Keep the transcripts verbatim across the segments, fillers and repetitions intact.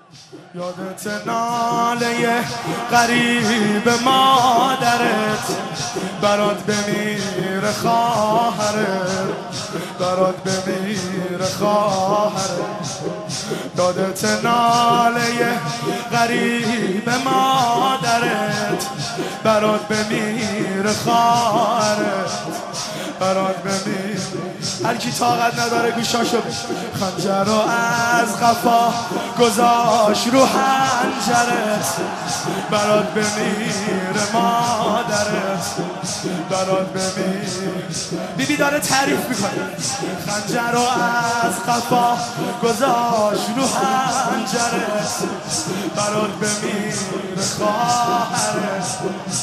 یادت ناله غریب مادرت برات بمیره خواهرت، برات بمیره خواهرت. یادت ناله غریب مادرت برات بمیره خواهرت، برات بمیره. هر کی طاقت نداره گوشاشو خنجر رو از قفا گذاشت رو حنجرت، برات بمیره مادرت، برات بمیره. بیبی داره تعریف میکنه. خنجر رو از قفا گذاشت رو حنجرت، برات بمیره خواهرت.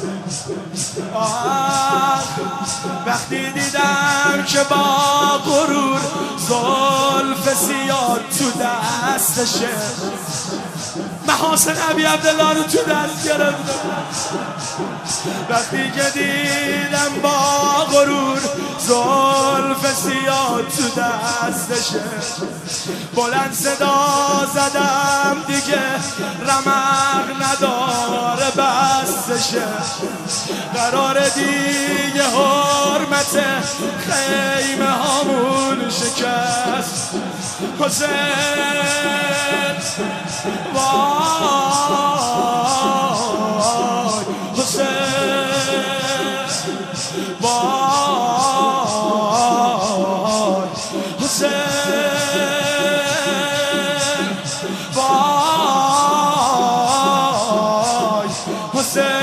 آه وقتی دیدم که با غرور زلف سیاه تو دستشه، محاسن ابی عبدالله رو تو دست گرفتم. وقتی که دیدم با غرور زلف سیاه تو دستشه، بلند صدا زدم دیگه رمق نداره بستشه. قرار دیگه حرمت خیمه هامون شکست. حسین وای حسین وای حسین وای حسین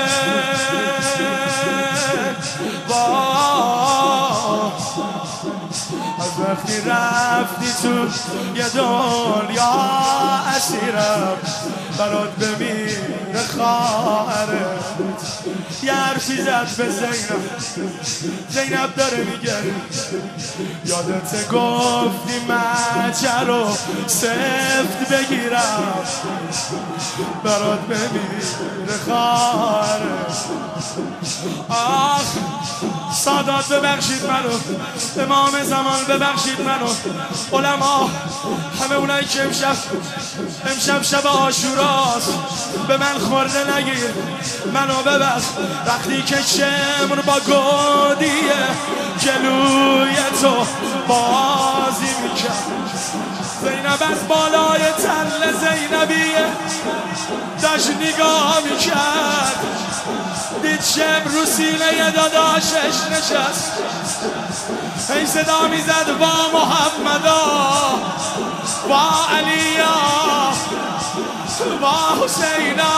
وقتی رفتی تو یه دنیا اسیرم، برات بمیره خواهرت. یه حرفی زد به زینب، زینب داره میگه یادت گفتی مچه رو سفت بگیرم، برات بمیره خواهرت. آخ سادات ببخشید منو، امام زمان ببخشید منو، علما همه اونایی که امشب امشب شب عاشوراست به من خورده نگیر، منو ببخش. وقتی که شمر با گودیه جلوی تو بازی میکرد، زینب از بالای تل زینبیه داشت نگاه میکرد، دید شمر رو سینه داداشش نشست، این صدا میزد با محمدا با علیا با حسینا.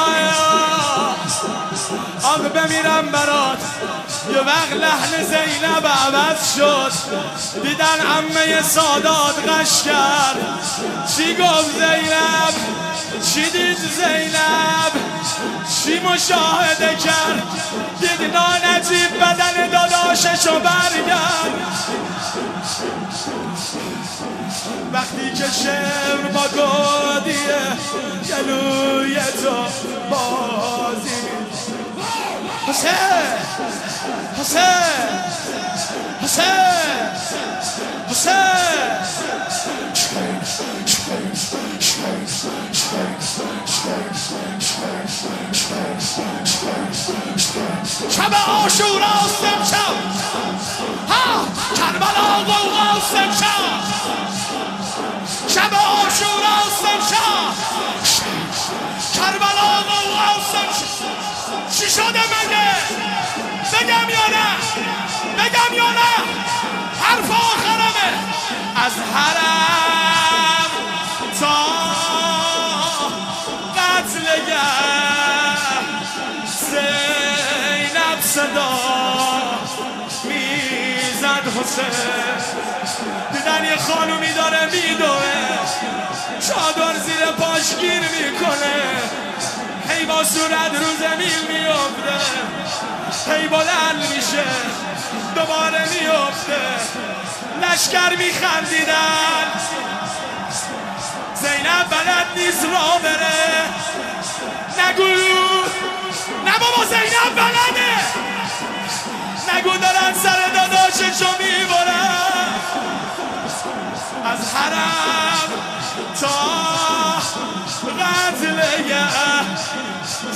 آب بمیرم برات. یه وقت لحن زینب عوض شد، دیدن عمه سادات غش کرد. چی گفت زینب؟ چی دید زینب؟ چی مشاهده کرد؟ دید نانجیب بدن داداششو برگرد. وقتی که شمر با گودیه گلوی تو بازی حسین حسین حسین حسین شب عاشوراست امشب، ها کربلا غوغاست امشب، شب عاشوراست امشب، کربلا غوغاست امشب. چی شده مگه؟ بگم یا نه؟ بگم یا نه؟ حرف آخرمه. از حرم تا قتلگاه زینب صدا میزد حسین. دیدن یه خانومی داره میدوه، چادر زیر پاش گیر میکنه، هی با صورت رو زمین میفته، هی بلند میشه دوباره میفته. لشکر میخندیدن، زینب بلد نیست را بره. نگو نه بابا زینب بلده، نگو دارن سر داداششو میبرن. از حرم تا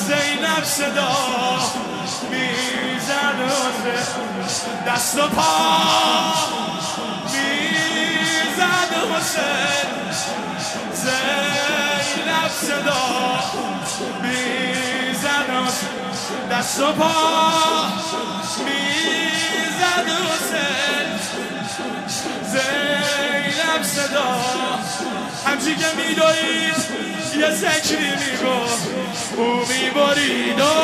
زینب صدا میزد حسین دست و پا میزد حسین زینب صدا میزد حسین دست و پا میزد حسین زینب صدا همچی که میدوید یه ذکری میگفت او میبرید و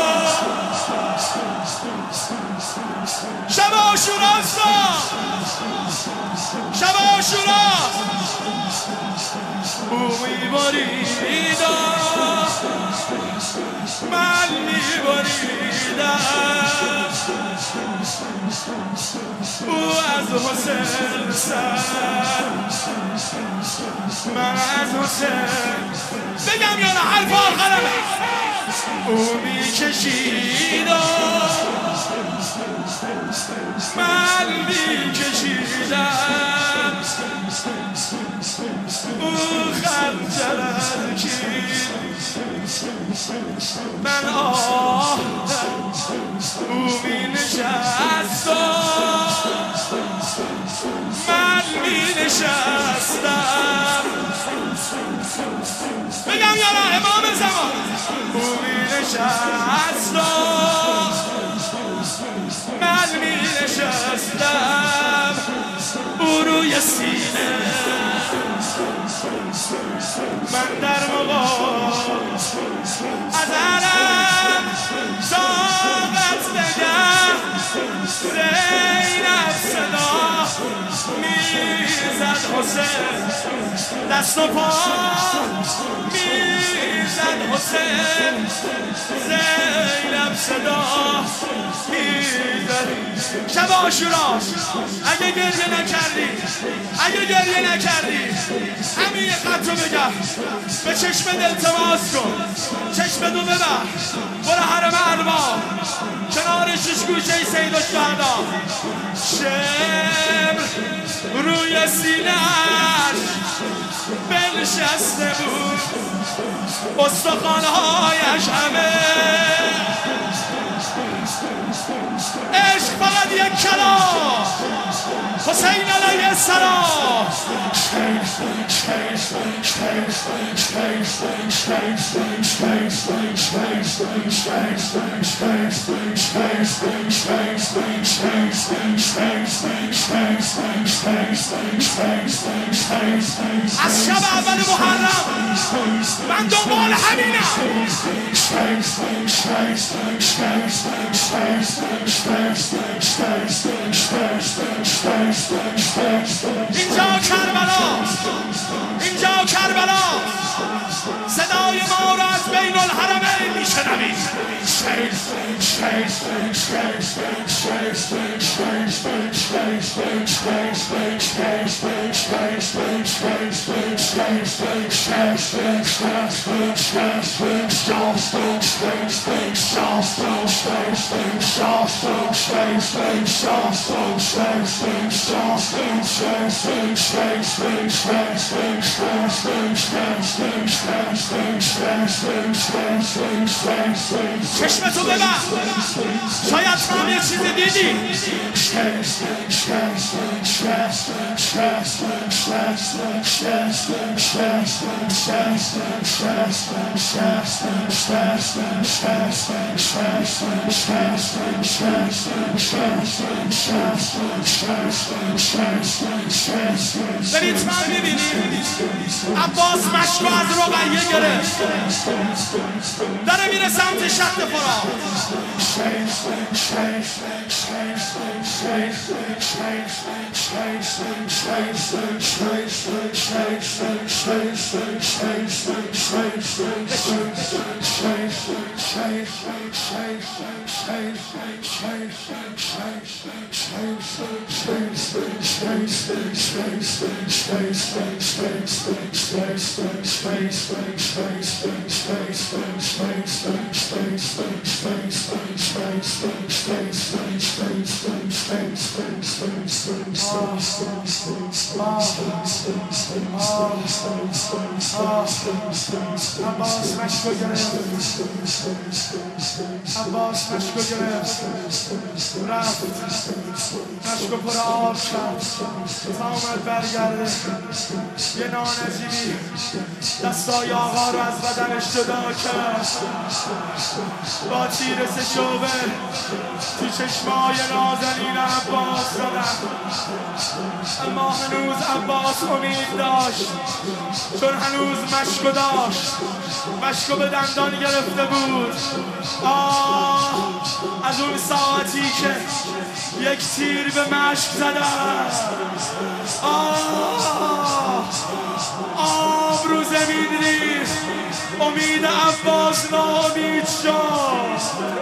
شب عاشوراست شب عاشورا او میبرید و من میبریدم او از حسین سر من از حسین بگم یا نه حرف آخرمه او میکشید و من میکشیدم او خنجر کشید من آه او می نشست و من می نشستم بگم یا نه امام زمان او می نشست و من می نشستم او روی سینه من در مقام از علم طاقت نگه زینب صدا میزد حسین دست و پا میزد حسین زینب صدا میزد شب عاشورا اگه گریه نکردی اگه گریه نکردی همین یه قطع رو بگم به چشم دل تماس کن چشم دو ببر برو حرم ارباب کنار شش گوشه سید الشهدا شمر روی سینه‌اش بنشسته بود استخوان‌هایش همه عشق فقط یک کلام حسین علیه السلام از شب اول محرم من دنبال همینم اینجا کربلا اینجا کربلا صدای ما را از بین الحرمین میشنوید چشم تو ببر شاید تو هم یه چیزی دیدی برید من میبینید عباس مشکو از رقیه گرفت داره میره سمت شط فرات عباس مشکو گرفت عباس مشکو گرفت رفت مشکو پر آب کرد تا آمد برگرده یه نانجیبی دستای آقا رو از بدنش جدا کرد با تیر سشوبه تو چشمای نازنین عباس زدن اما هنوز عباس امید داشت چون هنوز مشکو داشت مشکو به دندان گرفته بود. آه از اون ساعتی که یک تیر به مشک زدن آه آب رو زمین ریخت امید عباس ناامید شد.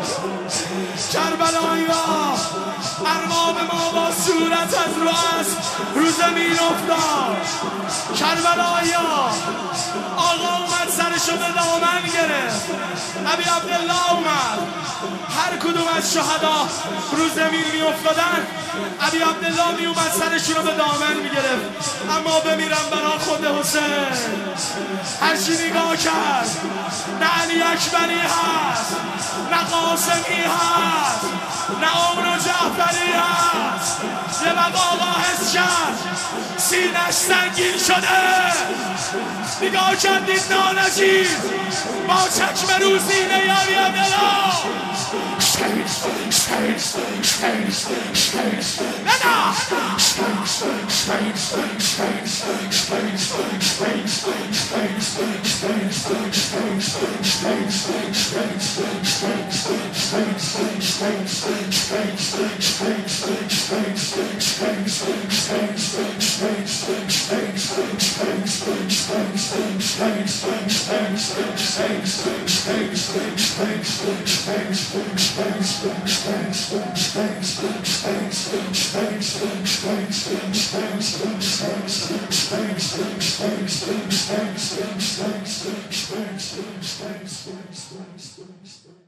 کربلایی‌ها ارباب ما با صورت از رو اسب رو زمین افتاد. کربلایی‌ها آقا اومد سرشو به دامن گرفت. ابی عبدالله اومد هر کدوم از شهدا رو زمین می افتادن ابی عبدالله می اومد سرشون رو به دامن می گرفت. اما بمیرم برا خود حسین هرچی نگاه کرد نه علی اکبری هست نه قاسمی هست نه عمر و جعفری هست. یه وقت آقا حس کرد سینش سنگین شده نگاه کردید نانجیب با چکمه رو سینه ابی عبدالله Thanks.